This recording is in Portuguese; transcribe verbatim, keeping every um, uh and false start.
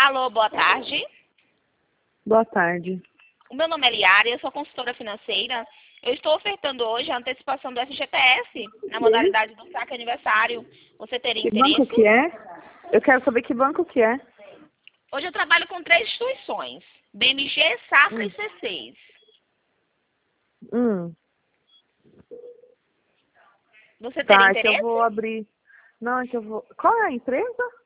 Alô, boa tarde. Boa tarde. O meu nome é Liara, eu sou consultora financeira. Eu estou ofertando hoje a antecipação do F G T S na modalidade do saque aniversário. Você teria Que interesse? banco que é? Eu quero saber que banco que é. Hoje eu trabalho com três instituições: B M G, Safra Hum. e C seis. Hum. Você teria Tá, é que eu interesse? vou abrir. Não, é que eu vou. Qual é a empresa?